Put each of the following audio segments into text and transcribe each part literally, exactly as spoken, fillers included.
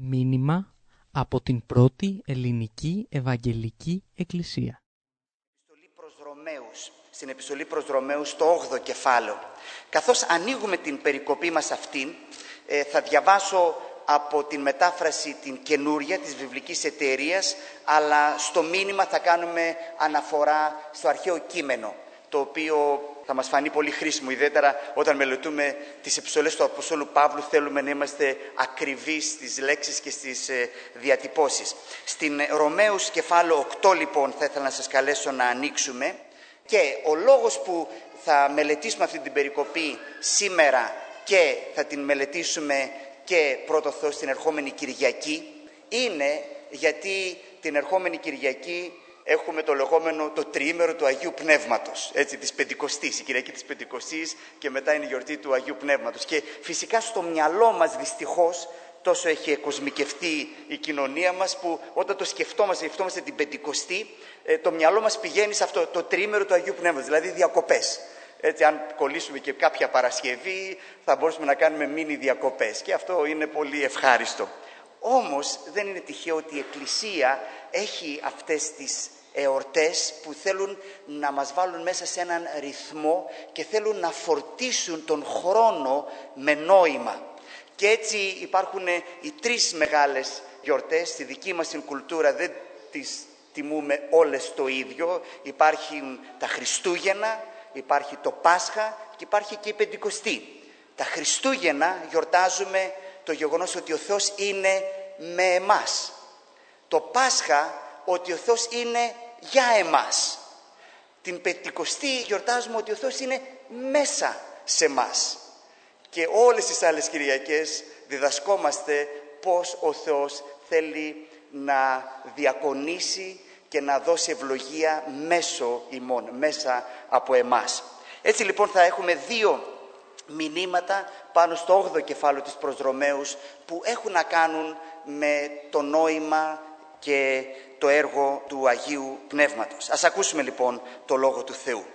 Μήνυμα από την πρώτη ελληνική Ευαγγελική Εκκλησία. Επιστολή προς Ρωμαίους, στην επιστολή προς Ρωμαίους, στο όγδοο κεφάλαιο. Καθώς ανοίγουμε την περικοπή μας αυτήν, ε, θα διαβάσω από την μετάφραση την καινούρια της βιβλικής εταιρείας, αλλά στο μήνυμα θα κάνουμε αναφορά στο αρχαίο κείμενο, το οποίο θα μας φανεί πολύ χρήσιμο, ιδιαίτερα όταν μελετούμε τις επιστολές του Αποστόλου Παύλου. Θέλουμε να είμαστε ακριβείς στις λέξεις και στις ε, διατυπώσεις. Στην Ρωμαίους κεφάλαιο οκτώ, λοιπόν, θα ήθελα να σας καλέσω να ανοίξουμε, και ο λόγος που θα μελετήσουμε αυτή την περικοπή σήμερα και θα την μελετήσουμε και πρώτο Θεός την ερχόμενη Κυριακή είναι γιατί την ερχόμενη Κυριακή έχουμε το λεγόμενο το τριήμερο του Αγίου Πνεύματος, έτσι, της Πεντηκοστής, η Κυριακή της Πεντηκοστής, και μετά είναι η γιορτή του Αγίου Πνεύματος. Και φυσικά στο μυαλό μας δυστυχώς τόσο έχει εκοσμικευτεί η κοινωνία μας, που όταν το σκεφτόμαστε, σκεφτόμαστε την Πεντηκοστή, το μυαλό μας πηγαίνει σε αυτό το τριήμερο του Αγίου Πνεύματος, δηλαδή διακοπές. Έτσι, αν κολλήσουμε και κάποια Παρασκευή, θα μπορούσαμε να κάνουμε μίνι διακοπές, και αυτό είναι πολύ ευχάριστο. Όμως δεν είναι τυχαίο ότι η Εκκλησία έχει αυτές τις εορτές που θέλουν να μας βάλουν μέσα σε έναν ρυθμό και θέλουν να φορτίσουν τον χρόνο με νόημα. Και έτσι υπάρχουν οι τρεις μεγάλες γιορτές. Στη δική μας την κουλτούρα δεν τις τιμούμε όλες το ίδιο. Υπάρχουν τα Χριστούγεννα, υπάρχει το Πάσχα και υπάρχει και η Πεντηκοστή. Τα Χριστούγεννα γιορτάζουμε το γεγονός ότι ο Θεός είναι με εμάς. Το Πάσχα, ότι ο Θεός είναι για εμάς. Την Πεντηκοστή γιορτάζουμε ότι ο Θεός είναι μέσα σε μας. Και όλες τις άλλες Κυριακές διδασκόμαστε πως ο Θεός θέλει να διακονήσει και να δώσει ευλογία μέσω ημών, μέσα από εμάς. Έτσι λοιπόν θα έχουμε δύο μηνύματα πάνω στο όγδοο κεφάλαιο της προς Ρωμαίους που έχουν να κάνουν με το νόημα και το έργο του Αγίου Πνεύματος. Ας ακούσουμε λοιπόν το Λόγο του Θεού.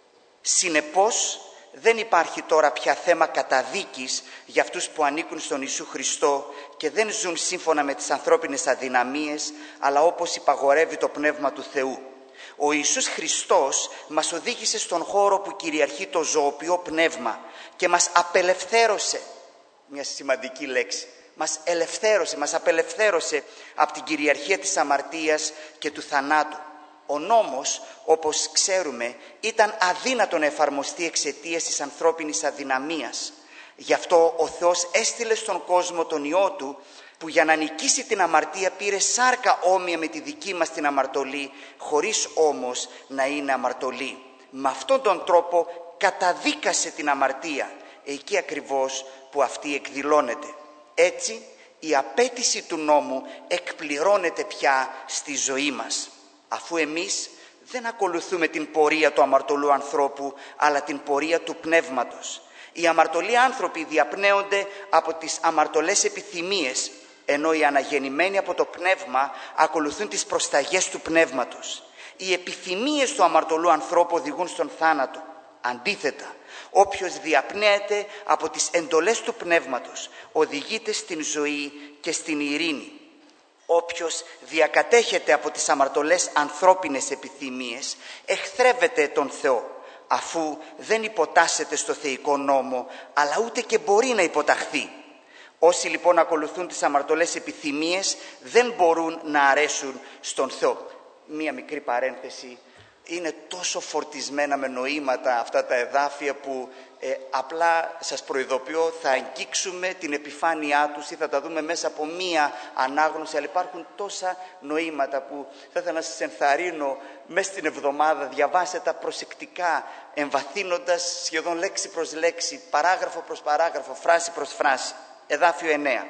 Συνεπώς δεν υπάρχει τώρα πια θέμα καταδίκης για αυτούς που ανήκουν στον Ιησού Χριστό και δεν ζουν σύμφωνα με τις ανθρώπινες αδυναμίες, αλλά όπως υπαγορεύει το Πνεύμα του Θεού. Ο Ιησούς Χριστός μας οδήγησε στον χώρο που κυριαρχεί το ζωοποιό πνεύμα και μας απελευθέρωσε, μια σημαντική λέξη, μας ελευθέρωσε, μας απελευθέρωσε από την κυριαρχία της αμαρτίας και του θανάτου. Ο νόμος, όπως ξέρουμε, ήταν αδύνατο να εφαρμοστεί εξαιτίας της ανθρώπινης αδυναμίας. Γι' αυτό ο Θεός έστειλε στον κόσμο τον Υιό Του, που για να νικήσει την αμαρτία πήρε σάρκα όμοια με τη δική μας την αμαρτωλή, χωρίς όμως να είναι αμαρτωλή. Με αυτόν τον τρόπο καταδίκασε την αμαρτία, εκεί ακριβώς που αυτή εκδηλώνεται. Έτσι, η απέτηση του νόμου εκπληρώνεται πια στη ζωή μας, αφού εμείς δεν ακολουθούμε την πορεία του αμαρτωλού ανθρώπου, αλλά την πορεία του πνεύματος. Οι αμαρτωλοί άνθρωποι διαπνέονται από τις αμαρτωλές επιθυμίες, ενώ οι αναγεννημένοι από το πνεύμα ακολουθούν τις προσταγές του πνεύματος. Οι επιθυμίες του αμαρτωλού ανθρώπου οδηγούν στον θάνατο. Αντίθετα, όποιος διαπνέεται από τις εντολές του πνεύματος οδηγείται στην ζωή και στην ειρήνη. Όποιος διακατέχεται από τις αμαρτωλές ανθρώπινες επιθυμίες εχθρεύεται τον Θεό, αφού δεν υποτάσσεται στο θεϊκό νόμο, αλλά ούτε και μπορεί να υποταχθεί. Όσοι λοιπόν ακολουθούν τις αμαρτωλές επιθυμίες δεν μπορούν να αρέσουν στον Θεό. Μία μικρή παρένθεση. Είναι τόσο φορτισμένα με νοήματα αυτά τα εδάφια που ε, απλά σας προειδοποιώ θα αγγίξουμε την επιφάνειά τους ή θα τα δούμε μέσα από μία ανάγνωση, αλλά υπάρχουν τόσα νοήματα που θα ήθελα να σας ενθαρρύνω μέσα στην εβδομάδα. Διαβάστε τα προσεκτικά, εμβαθύνοντας σχεδόν λέξη προς λέξη, παράγραφο προς παράγραφο, φράση προς φράση. Εδάφιο εννέα.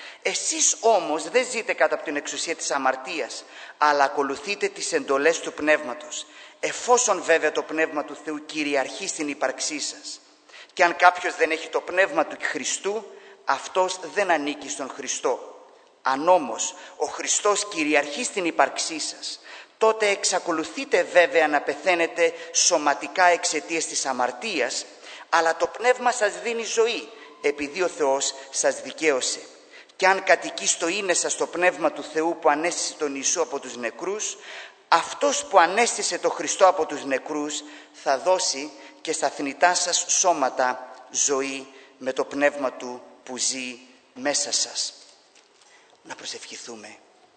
Εσείς όμως δεν ζείτε κάτω από την εξουσία της αμαρτίας, αλλά ακολουθείτε τις εντολές του Πνεύματος, εφόσον βέβαια το Πνεύμα του Θεού κυριαρχεί στην ύπαρξή σας. Και αν κάποιος δεν έχει το Πνεύμα του Χριστού, αυτός δεν ανήκει στον Χριστό. Αν όμως ο Χριστός κυριαρχεί στην ύπαρξή σας, τότε εξακολουθείτε βέβαια να πεθαίνετε σωματικά εξαιτίας της αμαρτίας, αλλά το Πνεύμα σας δίνει ζωή, επειδή ο Θεός σας δικαίωσε. και αν κατοικεί στο ίνεσα στο πνεύμα του Θεού που ανέστησε τον Ιησού από τους νεκρούς, αυτός που ανέστησε τον Χριστό από τους νεκρούς θα δώσει και στα θνητά σας σώματα ζωή με το πνεύμα του που ζει μέσα σας. Να προσευχηθούμε.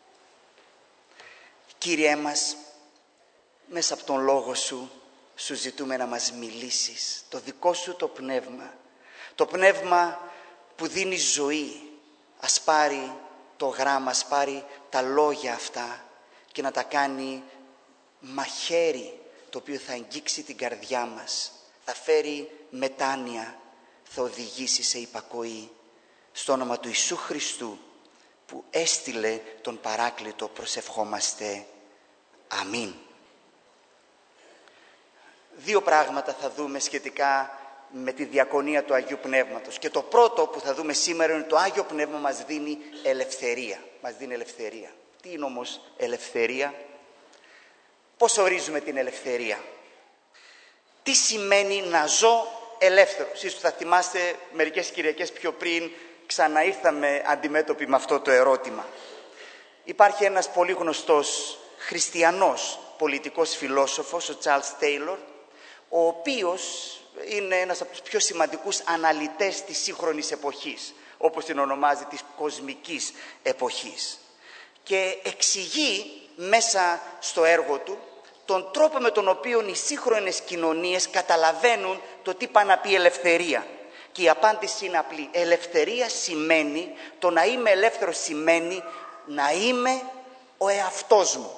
Κύριέ μας, μέσα από τον Λόγο Σου, Σου ζητούμε να μας μιλήσεις, το δικό Σου το πνεύμα, το πνεύμα που δίνει ζωή. Ας πάρει το γράμμα, ας πάρει τα λόγια αυτά και να τα κάνει μαχαίρι, το οποίο θα αγγίξει την καρδιά μας, θα φέρει μετάνοια, θα οδηγήσει σε υπακοή. Στο όνομα του Ιησού Χριστού που έστειλε τον Παράκλητο προσευχόμαστε. Αμήν. Δύο πράγματα θα δούμε σχετικά με τη διακονία του Αγίου Πνεύματος. Και το πρώτο που θα δούμε σήμερα είναι το Άγιο Πνεύμα μας δίνει ελευθερία. Μας δίνει ελευθερία. Τι είναι όμως ελευθερία? Πώς ορίζουμε την ελευθερία? Τι σημαίνει να ζω ελεύθερος? Εσείς θα θυμάστε μερικές Κυριακές πιο πριν ξαναήρθαμε αντιμέτωποι με αυτό το ερώτημα. Υπάρχει ένας πολύ γνωστός χριστιανός πολιτικός φιλόσοφος, ο Charles Taylor, ο οποίος είναι ένας από τους πιο σημαντικούς αναλυτές της σύγχρονης εποχής, όπως την ονομάζει, της κοσμικής εποχής. Και εξηγεί μέσα στο έργο του τον τρόπο με τον οποίο οι σύγχρονες κοινωνίες καταλαβαίνουν το τι πάει να πει ελευθερία. Και η απάντηση είναι απλή. Ελευθερία σημαίνει, το να είμαι ελεύθερος σημαίνει να είμαι ο εαυτός μου.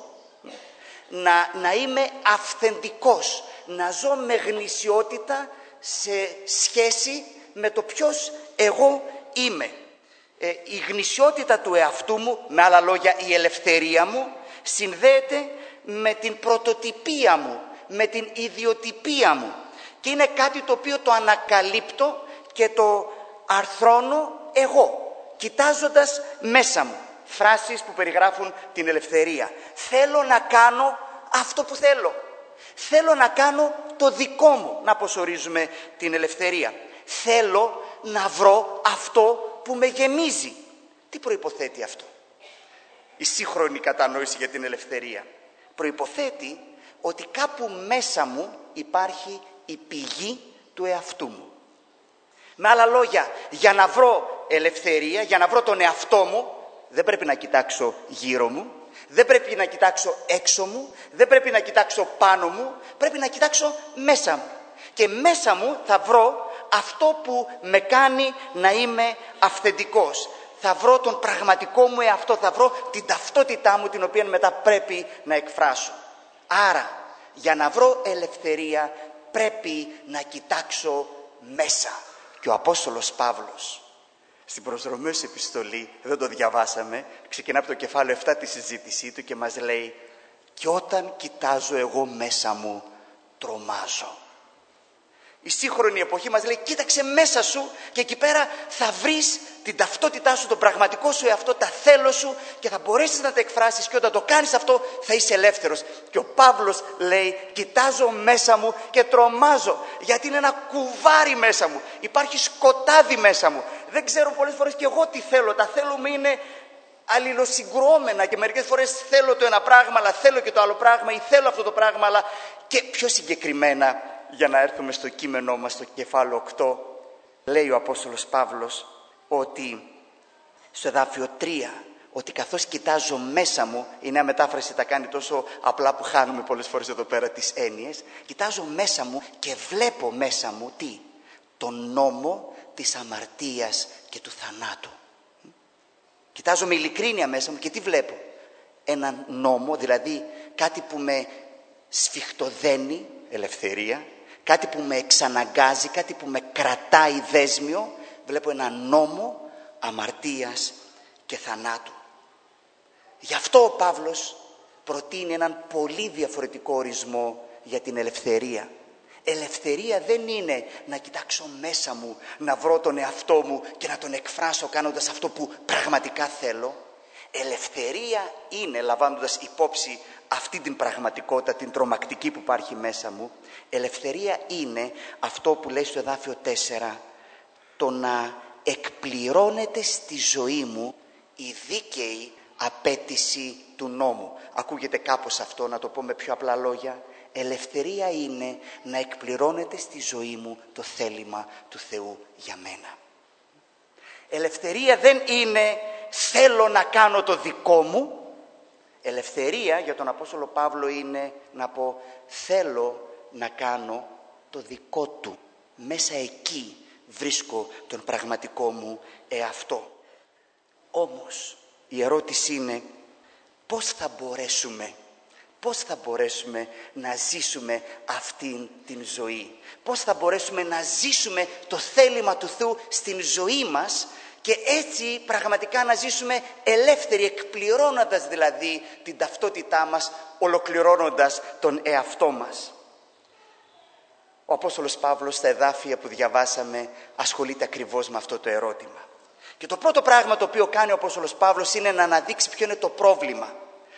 Να, να είμαι αυθεντικός, να ζω με γνησιότητα σε σχέση με το ποιος εγώ είμαι. Ε, η γνησιότητα του εαυτού μου, με άλλα λόγια η ελευθερία μου, συνδέεται με την πρωτοτυπία μου, με την ιδιοτυπία μου. Και είναι κάτι το οποίο το ανακαλύπτω και το αρθρώνω εγώ, κοιτάζοντας μέσα μου. Φράσεις που περιγράφουν την ελευθερία. Θέλω να κάνω αυτό που θέλω. Θέλω να κάνω το δικό μου. Να πώς ορίζουμε την ελευθερία. Θέλω να βρω αυτό που με γεμίζει. Τι προϋποθέτει αυτό? Η σύγχρονη κατανόηση για την ελευθερία προϋποθέτει ότι κάπου μέσα μου υπάρχει η πηγή του εαυτού μου. Με άλλα λόγια, για να βρω ελευθερία, για να βρω τον εαυτό μου, δεν πρέπει να κοιτάξω γύρω μου, δεν πρέπει να κοιτάξω έξω μου, δεν πρέπει να κοιτάξω πάνω μου, πρέπει να κοιτάξω μέσα μου. Και μέσα μου θα βρω αυτό που με κάνει να είμαι αυθεντικός. Θα βρω τον πραγματικό μου εαυτό, θα βρω την ταυτότητά μου, την οποία μετά πρέπει να εκφράσω. Άρα, για να βρω ελευθερία πρέπει να κοιτάξω μέσα. Και ο Απόστολος Παύλος στην προς Ρωμαίους επιστολή, δεν το διαβάσαμε, ξεκινά από το κεφάλαιο επτά τη συζήτησή του και μας λέει «Και όταν κοιτάζω εγώ μέσα μου, τρομάζω». Η σύγχρονη εποχή μας λέει κοίταξε μέσα σου και εκεί πέρα θα βρεις την ταυτότητά σου, τον πραγματικό σου εαυτό, τα θέλω σου και θα μπορέσεις να τα εκφράσεις και όταν το κάνεις αυτό θα είσαι ελεύθερος. Και ο Παύλος λέει κοιτάζω μέσα μου και τρομάζω γιατί είναι ένα κουβάρι μέσα μου, υπάρχει σκοτάδι μέσα μου. Δεν ξέρω πολλές φορές και εγώ τι θέλω, τα θέλω μου είναι αλληλοσυγκρουόμενα και μερικές φορές θέλω το ένα πράγμα αλλά θέλω και το άλλο πράγμα ή θέλω αυτό το πράγμα αλλά και πιο συγκεκριμένα. Για να έρθουμε στο κείμενό μας, στο κεφάλαιο οκτώ, λέει ο Απόστολος Παύλος ότι στο εδάφιο τρία, ότι καθώς κοιτάζω μέσα μου, η νέα μετάφραση τα κάνει τόσο απλά που χάνουμε πολλές φορές εδώ πέρα τις έννοιες, κοιτάζω μέσα μου και βλέπω μέσα μου τι? Τον νόμο της αμαρτίας και του θανάτου. Κοιτάζω με ειλικρίνεια μέσα μου και τι βλέπω? Έναν νόμο, δηλαδή κάτι που με σφιχτοδένει, ελευθερία, κάτι που με εξαναγκάζει, κάτι που με κρατάει δέσμιο. Βλέπω ένα νόμο αμαρτίας και θανάτου. Γι' αυτό ο Παύλος προτείνει έναν πολύ διαφορετικό ορισμό για την ελευθερία. Ελευθερία δεν είναι να κοιτάξω μέσα μου, να βρω τον εαυτό μου και να τον εκφράσω κάνοντας αυτό που πραγματικά θέλω. Ελευθερία είναι, λαμβάνοντας υπόψη αυτή την πραγματικότητα, την τρομακτική που υπάρχει μέσα μου, ελευθερία είναι αυτό που λέει στο εδάφιο τέσσερα, το να εκπληρώνεται στη ζωή μου η δίκαιη απέτηση του νόμου. Ακούγεται κάπως αυτό, να το πω με πιο απλά λόγια. Ελευθερία είναι να εκπληρώνεται στη ζωή μου το θέλημα του Θεού για μένα. Ελευθερία δεν είναι θέλω να κάνω το δικό μου. Ελευθερία για τον Απόστολο Παύλο είναι να πω θέλω να κάνω το δικό του. Μέσα εκεί βρίσκω τον πραγματικό μου εαυτό. Όμως η ερώτηση είναι πώς θα μπορέσουμε Πώς θα μπορέσουμε να ζήσουμε αυτήν την ζωή. Πώς θα μπορέσουμε να ζήσουμε το θέλημα του Θεού στην ζωή μας και έτσι πραγματικά να ζήσουμε ελεύθεροι, εκπληρώνοντας δηλαδή την ταυτότητά μας, ολοκληρώνοντας τον εαυτό μας. Ο Απόστολος Παύλος στα εδάφια που διαβάσαμε ασχολείται ακριβώς με αυτό το ερώτημα. Και το πρώτο πράγμα το οποίο κάνει ο Απόστολος Παύλος είναι να αναδείξει ποιο είναι το πρόβλημα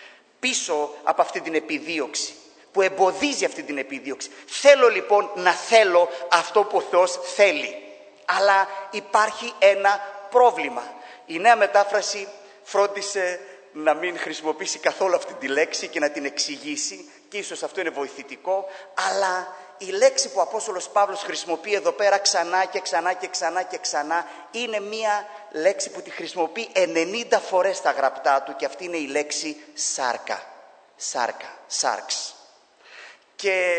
πίσω από αυτή την επιδίωξη, που εμποδίζει αυτή την επιδίωξη. Θέλω λοιπόν να θέλω αυτό που ο Θεός θέλει, αλλά υπάρχει ένα πρόβλημα. Η Νέα Μετάφραση φρόντισε να μην χρησιμοποιήσει καθόλου αυτή τη λέξη και να την εξηγήσει, και ίσως αυτό είναι βοηθητικό, αλλά η λέξη που ο Απόστολος Παύλος χρησιμοποιεί εδώ πέρα ξανά και ξανά και ξανά και ξανά είναι μία λέξη που τη χρησιμοποιεί ενενήντα φορές στα γραπτά του, και αυτή είναι η λέξη σάρκα. Σάρκα, σάρξ. Και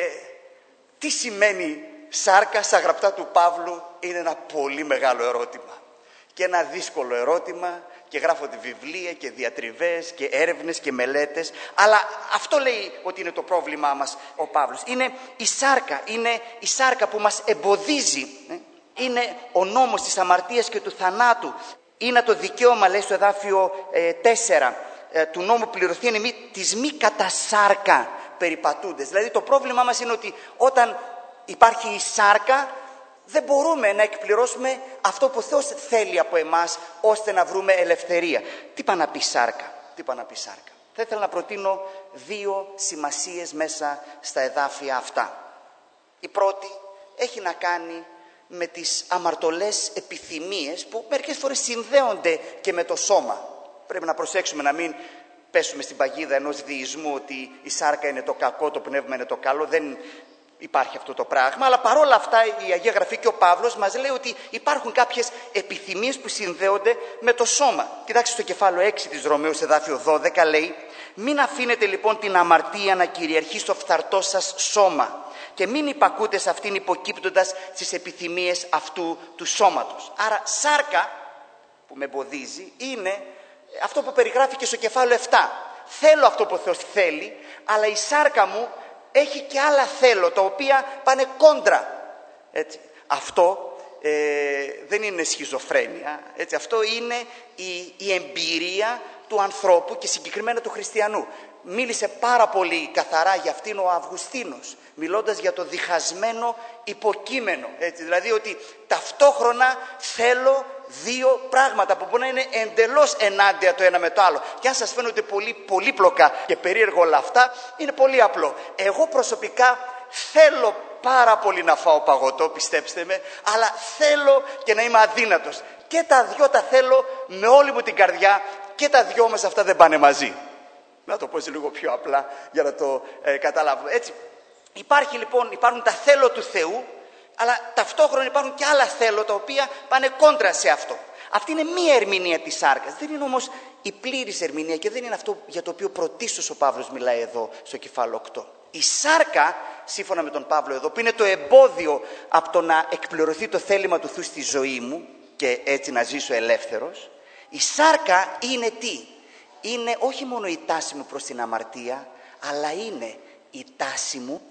τι σημαίνει σάρκα στα γραπτά του Παύλου είναι ένα πολύ μεγάλο ερώτημα. Και ένα δύσκολο ερώτημα, και γράφονται βιβλία και διατριβές και έρευνες και μελέτες, αλλά αυτό λέει ότι είναι το πρόβλημά μας ο Παύλος. Είναι η σάρκα, είναι η σάρκα που μας εμποδίζει, είναι ο νόμος της αμαρτίας και του θανάτου. Είναι το δικαίωμα, λέει στο εδάφιο ε, τέσσερα, ε, του νόμου πληρωθεί είναι μη, της μη κατά σάρκα περιπατούντες. Δηλαδή το πρόβλημά μας είναι ότι όταν υπάρχει η σάρκα, δεν μπορούμε να εκπληρώσουμε αυτό που ο Θεός θέλει από εμάς, ώστε να βρούμε ελευθερία. Τι πάει να πει σάρκα, τι πάει να πει σάρκα. Θα ήθελα να προτείνω δύο σημασίες μέσα στα εδάφια αυτά. Η πρώτη έχει να κάνει με τις αμαρτωλές επιθυμίες που μερικές φορές συνδέονται και με το σώμα. Πρέπει να προσέξουμε να μην πέσουμε στην παγίδα ενός δεισμού ότι η σάρκα είναι το κακό, το πνεύμα είναι το καλό. Δεν υπάρχει αυτό το πράγμα, αλλά παρόλα αυτά η Αγία Γραφή και ο Παύλος μας λέει ότι υπάρχουν κάποιες επιθυμίες που συνδέονται με το σώμα. Κοιτάξτε στο κεφάλαιο έξι της Ρωμαίους εδάφιο δώδεκα λέει «Μην αφήνετε λοιπόν την αμαρτία να κυριαρχεί στο φθαρτό σας σώμα και μην υπακούτε σε αυτήν υποκύπτοντας στις επιθυμίες αυτού του σώματος». Άρα σάρκα που με εμποδίζει είναι αυτό που περιγράφει και στο κεφάλαιο επτά. Θέλω αυτό που ο Θεός θέλει, αλλά η σάρκα μου έχει και άλλα θέλω, τα οποία πάνε κόντρα. Έτσι. Αυτό ε, δεν είναι σχιζοφρένεια. Έτσι. Αυτό είναι η, η εμπειρία του ανθρώπου και συγκεκριμένα του χριστιανού. Μίλησε πάρα πολύ καθαρά για αυτήν ο Αυγουστίνος, μιλώντας για το διχασμένο υποκείμενο. Έτσι. Δηλαδή ότι ταυτόχρονα θέλω δύο πράγματα που μπορεί να είναι εντελώς ενάντια το ένα με το άλλο. Και αν σας φαίνονται πολύ πολύπλοκα και περίεργο όλα αυτά, είναι πολύ απλό. Εγώ προσωπικά θέλω πάρα πολύ να φάω παγωτό, πιστέψτε με, αλλά θέλω και να είμαι αδύνατος. Και τα δυο τα θέλω με όλη μου την καρδιά, και τα δυο μας αυτά δεν πάνε μαζί. Να το πω λίγο πιο απλά για να το ε, καταλάβουμε. Έτσι, υπάρχει λοιπόν, υπάρχουν τα θέλω του Θεού, αλλά ταυτόχρονα υπάρχουν και άλλα θέλω τα οποία πάνε κόντρα σε αυτό. Αυτή είναι μία ερμηνεία της σάρκας. Δεν είναι όμως η πλήρης ερμηνεία και δεν είναι αυτό για το οποίο πρωτίστως ο Παύλος μιλάει εδώ στο κεφάλαιο οκτώ. Η σάρκα, σύμφωνα με τον Παύλο εδώ, που είναι το εμπόδιο από το να εκπληρωθεί το θέλημα του Θεού στη ζωή μου και έτσι να ζήσω ελεύθερος, η σάρκα είναι τι? Είναι όχι μόνο η τάση μου προς την αμαρτία, αλλά είναι η τάση μου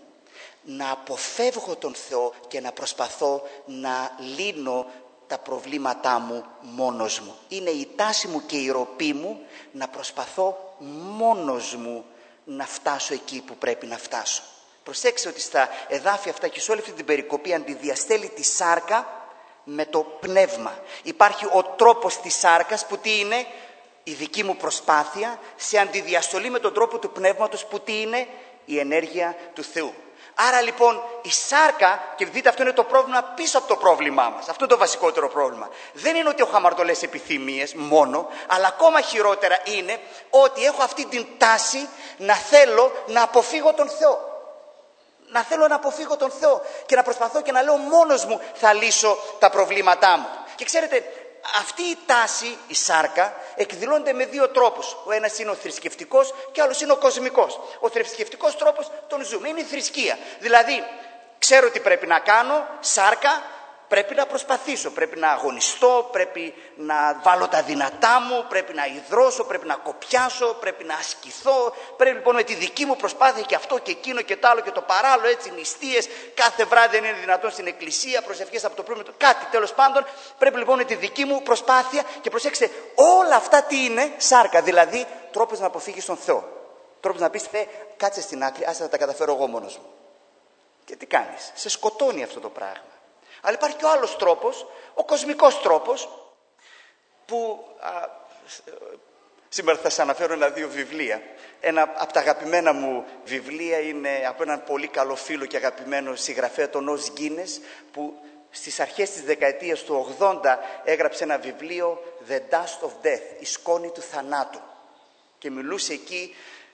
να αποφεύγω τον Θεό και να προσπαθώ να λύνω τα προβλήματά μου μόνος μου. Είναι η τάση μου και η ροπή μου να προσπαθώ μόνος μου να φτάσω εκεί που πρέπει να φτάσω. Προσέξτε ότι στα εδάφια αυτά και σε όλη αυτή την περικοπή αντιδιαστέλει τη σάρκα με το πνεύμα. Υπάρχει ο τρόπος της σάρκας που τι είναι? Η δική μου προσπάθεια, σε αντιδιαστολή με τον τρόπο του πνεύματος που τι είναι? Η ενέργεια του Θεού. Άρα λοιπόν η σάρκα, και δείτε αυτό είναι το πρόβλημα πίσω από το πρόβλημά μας, αυτό είναι το βασικότερο πρόβλημα. Δεν είναι ότι έχω αμαρτωλές επιθυμίες μόνο, αλλά ακόμα χειρότερα είναι ότι έχω αυτή την τάση να θέλω να αποφύγω τον Θεό. Να θέλω να αποφύγω τον Θεό και να προσπαθώ και να λέω μόνος μου θα λύσω τα προβλήματά μου. Και ξέρετε, αυτή η τάση, η σάρκα, εκδηλώνεται με δύο τρόπους. Ο ένας είναι ο θρησκευτικός και ο άλλος είναι ο κοσμικός. Ο θρησκευτικός τρόπος τον ζούμε, είναι η θρησκεία. Δηλαδή, ξέρω τι πρέπει να κάνω, σάρκα, πρέπει να προσπαθήσω, πρέπει να αγωνιστώ, πρέπει να βάλω τα δυνατά μου, πρέπει να ιδρώσω, πρέπει να κοπιάσω, πρέπει να ασκηθώ. Πρέπει λοιπόν με τη δική μου προσπάθεια και αυτό και εκείνο και το άλλο και το παράλληλο, έτσι νηστείες, κάθε βράδυ δεν είναι δυνατόν στην εκκλησία, προσευχές από το πρωί, κάτι τέλος πάντων. Πρέπει λοιπόν με τη δική μου προσπάθεια και προσέξτε, όλα αυτά τι είναι, σάρκα, δηλαδή τρόπος να αποφύγεις τον Θεό. Τρόπος να πεις, Θεέ, κάτσε στην άκρη, άσε να τα καταφέρω εγώ μόνος μου. Και τι κάνεις, σε σκοτώνει αυτό το πράγμα. Αλλά υπάρχει και ο άλλος τρόπος, ο κοσμικός τρόπος, που α, σήμερα θα σας αναφέρω ένα-δύο βιβλία. Ένα από τα αγαπημένα μου βιβλία είναι από έναν πολύ καλό φίλο και αγαπημένο συγγραφέα, τον Ως Γκίνες, που στις αρχές της δεκαετίας του ογδόντα έγραψε ένα βιβλίο «The Dust of Death», η σκόνη του θανάτου. Και μιλούσε εκεί,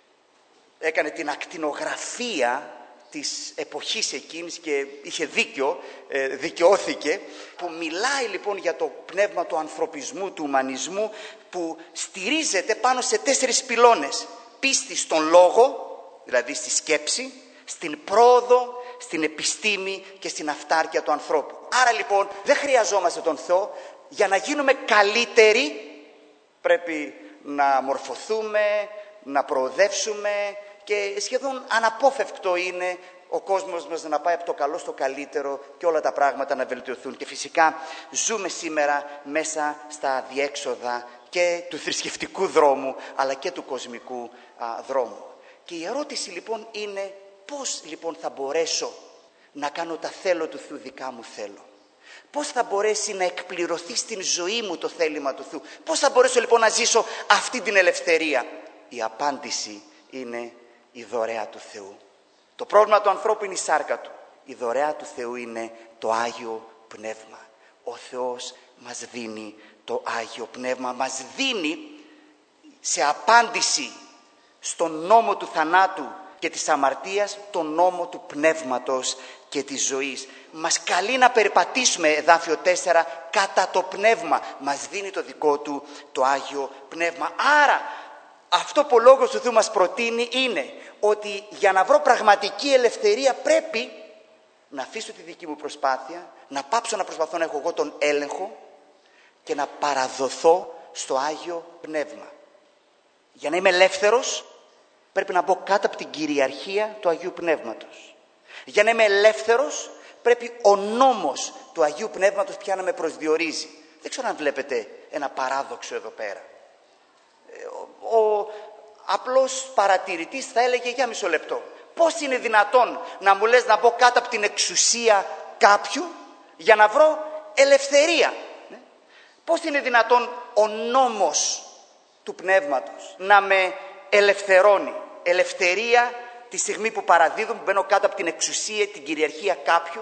έκανε την ακτινογραφία της εποχής εκείνης και είχε δίκιο, ε, δικαιώθηκε, που μιλάει λοιπόν για το πνεύμα του ανθρωπισμού, του ουμανισμού, που στηρίζεται πάνω σε τέσσερις πυλώνες. Πίστη στον λόγο, δηλαδή στη σκέψη, στην πρόοδο, στην επιστήμη και στην αυτάρκεια του ανθρώπου. Άρα λοιπόν δεν χρειαζόμαστε τον Θεό. Για να γίνουμε καλύτεροι πρέπει να μορφωθούμε, να προοδεύσουμε, και σχεδόν αναπόφευκτο είναι ο κόσμος μας να πάει από το καλό στο καλύτερο και όλα τα πράγματα να βελτιωθούν. Και φυσικά ζούμε σήμερα μέσα στα διέξοδα και του θρησκευτικού δρόμου αλλά και του κοσμικού α, δρόμου. Και η ερώτηση λοιπόν είναι, πώς λοιπόν θα μπορέσω να κάνω τα θέλω του Θεού δικά μου θέλω. Πώς θα μπορέσει να εκπληρωθεί στην ζωή μου το θέλημα του Θεού. Πώς θα μπορέσω λοιπόν να ζήσω αυτή την ελευθερία. Η απάντηση είναι η δωρεά του Θεού. Το πρόβλημα του ανθρώπου είναι η σάρκα του. Η δωρεά του Θεού είναι το Άγιο Πνεύμα. Ο Θεός μας δίνει το Άγιο Πνεύμα. Μας δίνει σε απάντηση στον νόμο του θανάτου και της αμαρτίας τον νόμο του πνεύματος και της ζωής. Μας καλεί να περπατήσουμε, εδάφιο τέσσερα, κατά το πνεύμα. Μας δίνει το δικό του το Άγιο Πνεύμα. Άρα αυτό που ο Λόγος του Θεού μας προτείνει είναι ότι για να βρω πραγματική ελευθερία πρέπει να αφήσω τη δική μου προσπάθεια, να πάψω να προσπαθώ να έχω εγώ τον έλεγχο και να παραδοθώ στο Άγιο Πνεύμα. Για να είμαι ελεύθερος πρέπει να μπω κάτω από την κυριαρχία του Αγίου Πνεύματος. Για να είμαι ελεύθερος πρέπει ο νόμος του Αγίου Πνεύματος πια να με προσδιορίζει. Δεν ξέρω αν βλέπετε ένα παράδοξο εδώ πέρα. Ο, ο απλός παρατηρητής θα έλεγε, για μισό λεπτό, πώς είναι δυνατόν να μου λες να μπω κάτω από την εξουσία κάποιου για να βρω ελευθερία. Πώς είναι δυνατόν ο νόμος του πνεύματος να με ελευθερώνει. Ελευθερία τη στιγμή που παραδίδω, που μπαίνω κάτω από την εξουσία, την κυριαρχία κάποιου.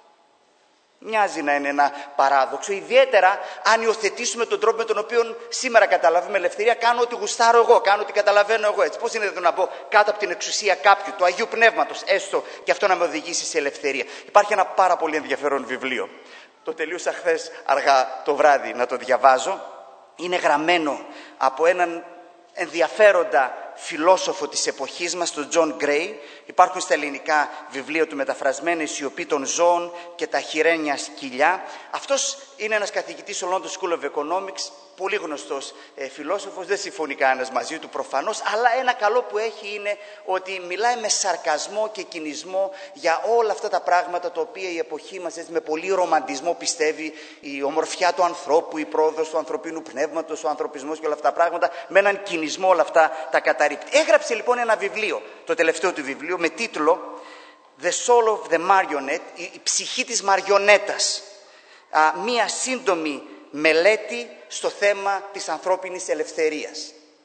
Μοιάζει να είναι ένα παράδοξο, ιδιαίτερα αν υιοθετήσουμε τον τρόπο με τον οποίο σήμερα καταλαβαίνουμε ελευθερία. Κάνω ό,τι γουστάρω εγώ, κάνω ό,τι καταλαβαίνω εγώ. Έτσι. Πώς είναι δυνατόν να μπω κάτω από την εξουσία κάποιου, του Αγίου Πνεύματος, έστω και αυτό να με οδηγήσει σε ελευθερία. Υπάρχει ένα πάρα πολύ ενδιαφέρον βιβλίο. Το τελείωσα χθες αργά το βράδυ να το διαβάζω. Είναι γραμμένο από έναν ενδιαφέροντα φιλόσοφο της εποχής μας, τον Τζον Γκρέι. Υπάρχουν στα ελληνικά βιβλία του μεταφρασμένα «Η σιωπή των ζώων» και «Τα χειρένια σκυλιά». Αυτός είναι ένας καθηγητής στο London School of Economics, πολύ γνωστός ε, φιλόσοφος, δεν συμφωνεί κανένας μαζί του προφανώς, αλλά ένα καλό που έχει είναι ότι μιλάει με σαρκασμό και κινησμό για όλα αυτά τα πράγματα τα οποία η εποχή μας έτσι, με πολύ ρομαντισμό πιστεύει, η ομορφιά του ανθρώπου, η πρόοδος του ανθρωπίνου πνεύματος, ο ανθρωπισμός και όλα αυτά τα πράγματα, με έναν κινησμό όλα αυτά τα καταρρίπτει. Έγραψε λοιπόν ένα βιβλίο, το τελευταίο του βιβλίο, με τίτλο «The Soul of the Marionette», η ψυχή της μαριονέτας. Μία σύντομη μελέτη στο θέμα της ανθρώπινης ελευθερίας.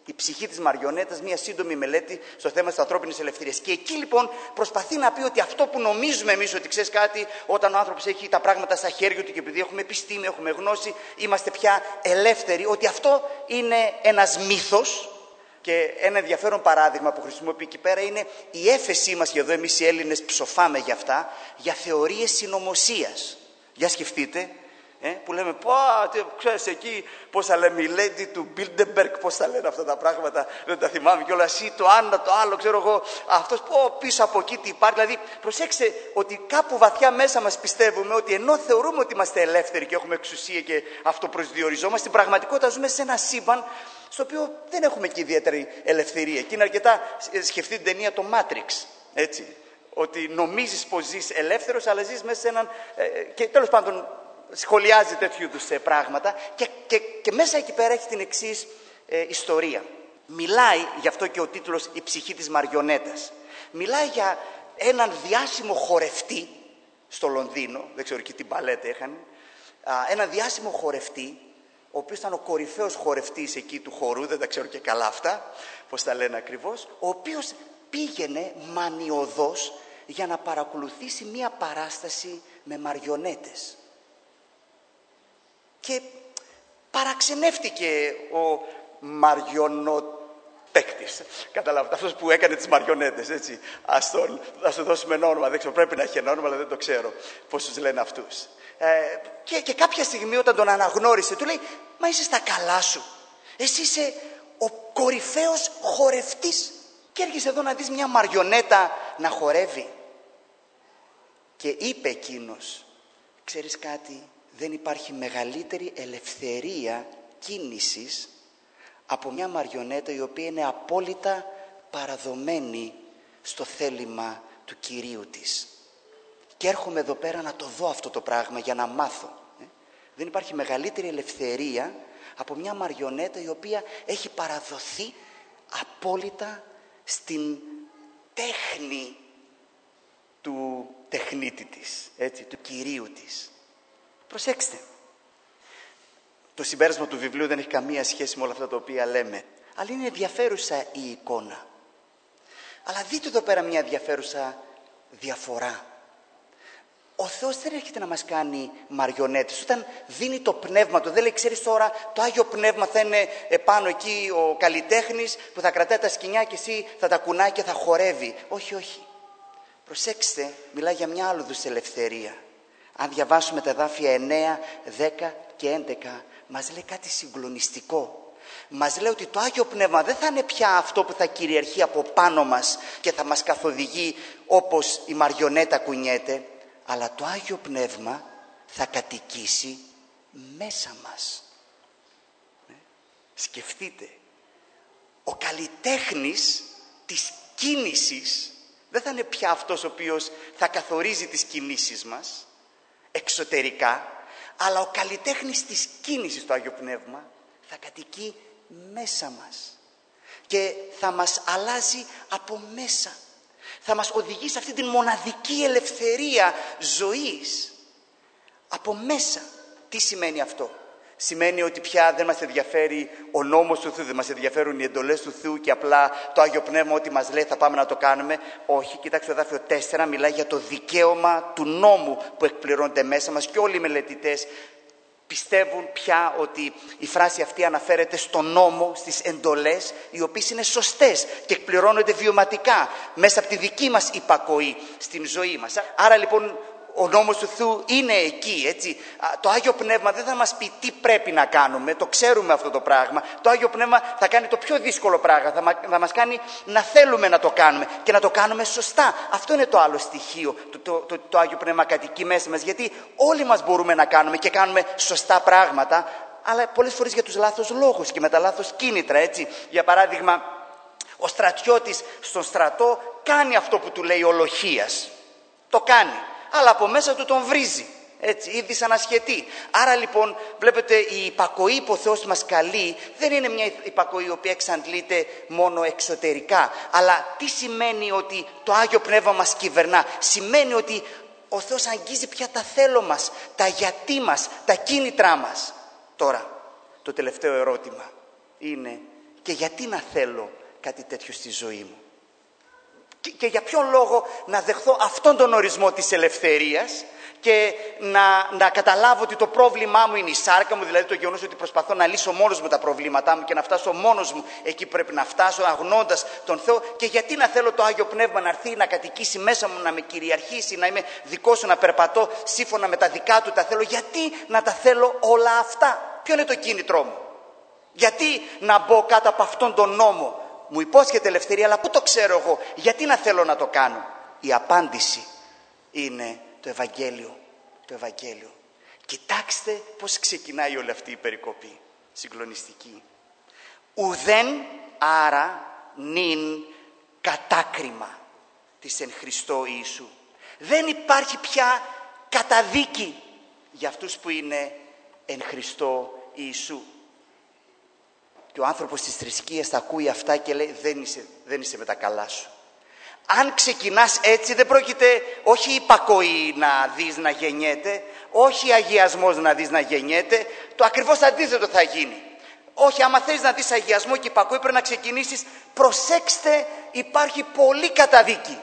Η ψυχή της μαριονέτας, μια σύντομη μελέτη στο θέμα της ανθρώπινης ελευθερίας. Και εκεί λοιπόν προσπαθεί να πει ότι αυτό που νομίζουμε εμείς ότι ξέρεις κάτι, όταν ο άνθρωπος έχει τα πράγματα στα χέρια του και επειδή έχουμε επιστήμη, έχουμε γνώση, είμαστε πια ελεύθεροι, ότι αυτό είναι ένας μύθος. Και ένα ενδιαφέρον παράδειγμα που χρησιμοποιεί εκεί πέρα είναι η έφεσή μας, και εδώ εμείς οι Έλληνες ψοφάμε για αυτά, για θεωρίες συνωμοσίας. Για σκεφτείτε. Ε, που λέμε, πω, ξέρεις εκεί, πώς θα λέμε, η Lady του Bilderberg, πώς θα λένε αυτά τα πράγματα, δεν τα θυμάμαι κιόλας, ή το ένα, το άλλο, ξέρω εγώ, αυτός, πω, πίσω από εκεί τι υπάρχει. Δηλαδή, προσέξτε ότι κάπου βαθιά μέσα μας πιστεύουμε ότι ενώ θεωρούμε ότι είμαστε ελεύθεροι και έχουμε εξουσία και αυτοπροσδιοριζόμαστε, στην πραγματικότητα ζούμε σε ένα σύμπαν στο οποίο δεν έχουμε και ιδιαίτερη ελευθερία. Και είναι αρκετά, σκεφτείτε την ταινία το Matrix, έτσι, ότι νομίζεις πως ζεις ελεύθερος, αλλά ζεις μέσα σε έναν, ε, και τέλος πάντων, σχολιάζει τέτοιου είδους πράγματα και, και, και μέσα εκεί πέρα έχει την εξής ε, ιστορία. Μιλάει, γι' αυτό και ο τίτλος «Η ψυχή της μαριονέτας». Μιλάει για έναν διάσημο χορευτή στο Λονδίνο, δεν ξέρω και τι μπαλέτα είχαν, έναν διάσημο χορευτή, ο οποίος ήταν ο κορυφαίος χορευτής εκεί του χορού, δεν τα ξέρω και καλά αυτά, πώς τα λένε ακριβώς, ο οποίος πήγαινε μανιωδώς για να παρακολουθήσει μία παράσταση με μαριονέτες. Και παραξενεύτηκε ο μαριονοπαίκτης. Καταλάβετε, αυτός που έκανε τις μαριονέτες, έτσι. Ας, το, ας το δώσουμε ένα όνομα, δεν ξέρω, πρέπει να έχει ένα όνομα, αλλά δεν το ξέρω πώς τους λένε αυτούς. Ε, και, και κάποια στιγμή όταν τον αναγνώρισε, του λέει, μα είσαι στα καλά σου. Εσύ είσαι ο κορυφαίος χορευτής και έρχεσαι εδώ να δεις μια μαριονέτα να χορεύει. Και είπε εκείνος, ξέρεις κάτι, δεν υπάρχει μεγαλύτερη ελευθερία κίνησης από μια μαριονέτα η οποία είναι απόλυτα παραδομένη στο θέλημα του Κυρίου της. Και έρχομαι εδώ πέρα να το δω αυτό το πράγμα για να μάθω. Ε? Δεν υπάρχει μεγαλύτερη ελευθερία από μια μαριονέτα η οποία έχει παραδοθεί απόλυτα στην τέχνη του τεχνίτη της, έτσι, του Κυρίου της. Προσέξτε, το συμπέρασμα του βιβλίου δεν έχει καμία σχέση με όλα αυτά τα οποία λέμε, αλλά είναι ενδιαφέρουσα η εικόνα. Αλλά δείτε εδώ πέρα μια ενδιαφέρουσα διαφορά. Ο Θεός δεν έρχεται να μας κάνει μαριονέτες. Όταν δίνει το πνεύμα του, δεν λέει, ξέρεις τώρα, το Άγιο Πνεύμα θα είναι επάνω εκεί ο καλλιτέχνης που θα κρατάει τα σκοινιά και εσύ θα τα κουνάει και θα χορεύει. Όχι, όχι. Προσέξτε, μιλάει για μια άλλου ελευθερία. Αν διαβάσουμε τα εδάφια εννέα, δέκα και έντεκα, μας λέει κάτι συγκλονιστικό. Μας λέει ότι το Άγιο Πνεύμα δεν θα είναι πια αυτό που θα κυριαρχεί από πάνω μας και θα μας καθοδηγεί όπως η μαριονέτα κουνιέται, αλλά το Άγιο Πνεύμα θα κατοικήσει μέσα μας. Σκεφτείτε, ο καλλιτέχνης της κίνησης δεν θα είναι πια αυτός ο οποίος θα καθορίζει τις κινήσεις μας εξωτερικά, αλλά ο καλλιτέχνης της κίνησης, το Άγιο Πνεύμα, θα κατοικεί μέσα μας και θα μας αλλάζει από μέσα. Θα μας οδηγεί σε αυτή την μοναδική ελευθερία ζωής από μέσα. Τι σημαίνει αυτό? Σημαίνει ότι πια δεν μας ενδιαφέρει ο νόμος του Θεού, δεν μας ενδιαφέρουν οι εντολές του Θεού και απλά το Άγιο Πνεύμα ό,τι μας λέει θα πάμε να το κάνουμε. Όχι, κοιτάξτε το εδάφιο τέσσερα, μιλάει για το δικαίωμα του νόμου που εκπληρώνεται μέσα μας και όλοι οι μελετητές πιστεύουν πια ότι η φράση αυτή αναφέρεται στον νόμο, στις εντολές, οι οποίες είναι σωστές και εκπληρώνονται βιωματικά μέσα από τη δική μας υπακοή στην ζωή μας. Άρα λοιπόν ο νόμος του Θεού είναι εκεί, έτσι. Το Άγιο Πνεύμα δεν θα μας πει τι πρέπει να κάνουμε, το ξέρουμε αυτό το πράγμα. Το Άγιο Πνεύμα θα κάνει το πιο δύσκολο πράγμα, θα μας κάνει να θέλουμε να το κάνουμε και να το κάνουμε σωστά. Αυτό είναι το άλλο στοιχείο, το, το, το, το Άγιο Πνεύμα κατοικεί μέσα μας, γιατί όλοι μας μπορούμε να κάνουμε και κάνουμε σωστά πράγματα, αλλά πολλές φορές για τους λάθος λόγους και με τα λάθος κίνητρα, έτσι. Για παράδειγμα, ο στρατιώτης στον στρατό κάνει αυτό που του λέει ο Λοχίας, το κάνει. Αλλά από μέσα του τον βρίζει, έτσι, ή δυσανασχετεί. Άρα λοιπόν βλέπετε η υπακοή που ο Θεός μας καλεί δεν είναι μια υπακοή η οποία εξαντλείται μόνο εξωτερικά. Αλλά τι σημαίνει ότι το Άγιο Πνεύμα μας κυβερνά? Σημαίνει ότι ο Θεός αγγίζει πια τα θέλω μας, τα γιατί μας, τα κίνητρά μας. Τώρα, το τελευταίο ερώτημα είναι, Και γιατί να θέλω κάτι τέτοιο στη ζωή μου? Και, και για ποιον λόγο να δεχθώ αυτόν τον ορισμό της ελευθερίας και να, να καταλάβω ότι το πρόβλημά μου είναι η σάρκα μου, δηλαδή το γεγονός ότι προσπαθώ να λύσω μόνος μου τα προβλήματά μου και να φτάσω μόνος μου εκεί που πρέπει να φτάσω, αγνώντας τον Θεό. Και γιατί να θέλω το Άγιο Πνεύμα να έρθει, να κατοικήσει μέσα μου, να με κυριαρχήσει, να είμαι δικός σου, να περπατώ σύμφωνα με τα δικά του τα θέλω? Γιατί να τα θέλω όλα αυτά? Ποιο είναι το κίνητρό μου? Γιατί να μπω κάτω από αυτόν τον νόμο? Μου υπόσχεται ελευθερία, αλλά πού το ξέρω εγώ? Γιατί να θέλω να το κάνω? Η απάντηση είναι το Ευαγγέλιο. Το Ευαγγέλιο. Κοιτάξτε πώς ξεκινάει όλη αυτή η περικοπή. Συγκλονιστική. Ουδέν άρα νυν κατάκριμα της εν Χριστώ Ιησού. Δεν υπάρχει πια καταδίκη για αυτούς που είναι εν Χριστώ Ιησού. Και ο άνθρωπος της θρησκείας θα ακούει αυτά και λέει δεν είσαι, δεν είσαι με τα καλά σου. Αν ξεκινάς έτσι δεν πρόκειται όχι υπακοή να δεις να γεννιέται, όχι αγιασμός να δεις να γεννιέται, το ακριβώς αντίθετο θα γίνει. Όχι, άμα θες να δεις αγιασμό και υπακοή πρέπει να ξεκινήσεις, προσέξτε, υπάρχει πολύ καταδίκη.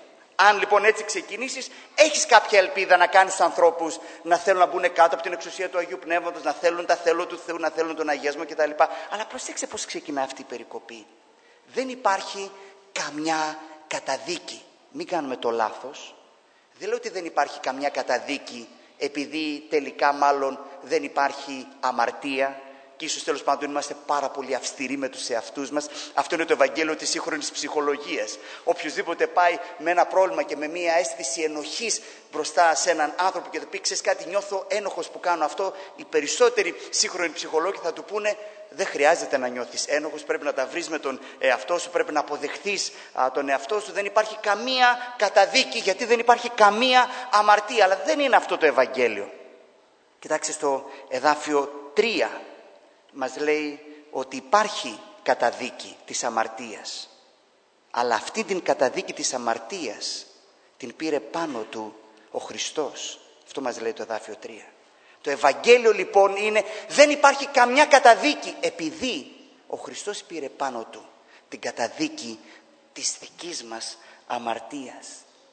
Αν λοιπόν έτσι ξεκινήσεις, έχεις κάποια ελπίδα να κάνεις τους ανθρώπους να θέλουν να μπουν κάτω από την εξουσία του Αγίου Πνεύματος, να θέλουν τα θέλω του Θεού, να θέλουν τον αγιασμό κτλ. Αλλά προσέξτε πώς ξεκινά αυτή η περικοπή. Δεν υπάρχει καμιά καταδίκη. Μην κάνουμε το λάθος. Δεν λέω ότι δεν υπάρχει καμιά καταδίκη επειδή τελικά μάλλον δεν υπάρχει αμαρτία και ίσως τέλος πάντων είμαστε πάρα πολύ αυστηροί με τους εαυτούς μας. Αυτό είναι το Ευαγγέλιο της σύγχρονης ψυχολογίας. Οποιοσδήποτε πάει με ένα πρόβλημα και με μια αίσθηση ενοχής μπροστά σε έναν άνθρωπο και του πει ξέρεις κάτι, νιώθω ένοχος που κάνω αυτό, οι περισσότεροι σύγχρονοι ψυχολόγοι θα του πούνε δεν χρειάζεται να νιώθεις ένοχος, πρέπει να τα βρεις με τον εαυτό σου, πρέπει να αποδεχθείς α, τον εαυτό σου. Δεν υπάρχει καμία καταδίκη γιατί δεν υπάρχει καμία αμαρτία. Αλλά δεν είναι αυτό το Ευαγγέλιο. Κοιτάξτε στο εδάφιο τρία. Μας λέει ότι υπάρχει καταδίκη της αμαρτίας. Αλλά αυτή την καταδίκη της αμαρτίας την πήρε πάνω του ο Χριστός. Αυτό μας λέει το εδάφιο τρία. Το Ευαγγέλιο λοιπόν είναι δεν υπάρχει καμιά καταδίκη επειδή ο Χριστός πήρε πάνω του την καταδίκη της δικής μας αμαρτίας.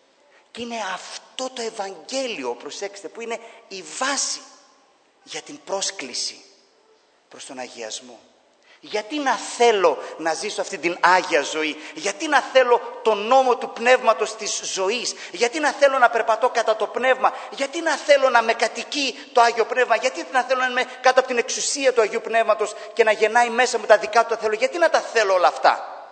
Και είναι αυτό το Ευαγγέλιο, προσέξτε, που είναι η βάση για την πρόσκληση προς τον αγιασμό. Γιατί να θέλω να ζήσω αυτή την άγια ζωή? Γιατί να θέλω τον νόμο του πνεύματος της ζωής? Γιατί να θέλω να περπατώ κατά το πνεύμα? Γιατί να θέλω να με κατοικεί το Άγιο Πνεύμα? Γιατί να θέλω να είμαι κάτω από την εξουσία του Αγίου Πνεύματος και να γεννάει μέσα μου τα δικά του τα θέλω? Γιατί να τα θέλω όλα αυτά?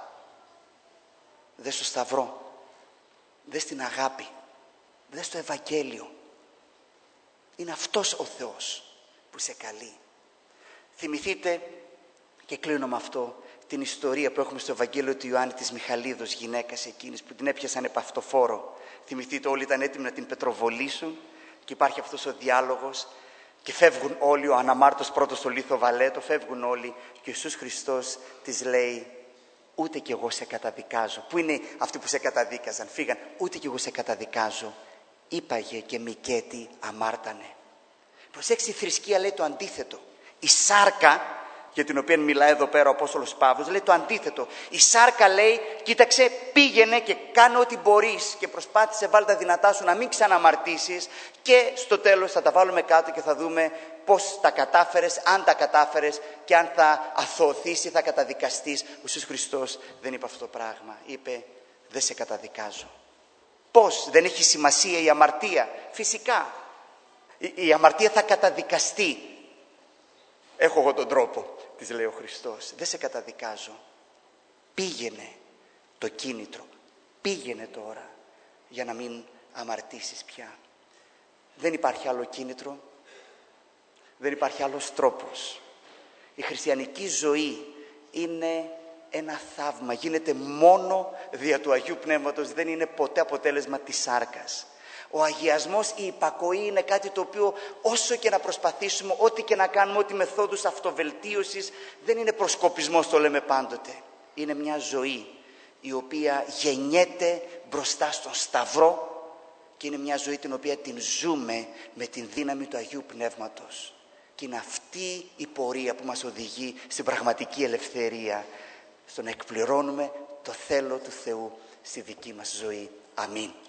Δες στο Σταυρό, δες την αγάπη, δες στο Ευαγγέλιο. Είναι αυτός ο Θεός που σε καλεί. Θυμηθείτε, και κλείνω με αυτό, την ιστορία που έχουμε στο Ευαγγέλιο του Ιωάννη της Μιχαλίδος, γυναίκας εκείνης που την έπιασαν επ' αυτοφόρο. Θυμηθείτε, όλοι ήταν έτοιμοι να την πετροβολήσουν και υπάρχει αυτός ο διάλογος και φεύγουν όλοι, ο αναμάρτος πρώτος στο λίθο βαλέτο, φεύγουν όλοι και ο Ιησούς Χριστός της λέει ούτε κι εγώ σε καταδικάζω. Πού είναι αυτοί που σε καταδίκαζαν? Φύγαν. Ούτε κι εγώ σε καταδικάζω. Είπαγε και Μικέτη αμάρτανε. Προσέξτε, η θρησκεία λέει το αντίθετο. Η σάρκα, για την οποία μιλάει εδώ πέρα ο Απόστολος Παύλος, λέει το αντίθετο. Η σάρκα λέει, κοίταξε, πήγαινε και κάνε ό,τι μπορείς και προσπάθησε, βάλει τα δυνατά σου να μην ξαναμαρτήσεις και στο τέλος θα τα βάλουμε κάτω και θα δούμε πώς τα κατάφερες, αν τα κατάφερες και αν θα αθωωθείς ή θα καταδικαστείς. Ο Ιησούς Χριστός δεν είπε αυτό το πράγμα. Είπε, δεν σε καταδικάζω. Πώς? Δεν έχει σημασία η αμαρτία? Φυσικά. Η, η αμαρτία θα καταδικαστεί. Έχω εγώ τον τρόπο, της λέει ο Χριστός. Δεν σε καταδικάζω. Πήγαινε το κίνητρο. Πήγαινε τώρα για να μην αμαρτήσεις πια. Δεν υπάρχει άλλο κίνητρο. Δεν υπάρχει άλλος τρόπος. Η χριστιανική ζωή είναι ένα θαύμα. Γίνεται μόνο δια του Αγίου Πνεύματος. Δεν είναι ποτέ αποτέλεσμα της σάρκας. Ο αγιασμός, η υπακοή είναι κάτι το οποίο όσο και να προσπαθήσουμε, ό,τι και να κάνουμε, ό,τι μεθόδους αυτοβελτίωσης, δεν είναι προσκοπισμός, το λέμε πάντοτε. Είναι μια ζωή η οποία γεννιέται μπροστά στον Σταυρό και είναι μια ζωή την οποία την ζούμε με την δύναμη του Αγίου Πνεύματος. Και είναι αυτή η πορεία που μας οδηγεί στην πραγματική ελευθερία στο να εκπληρώνουμε το θέλω του Θεού στη δική μας ζωή. Αμήν.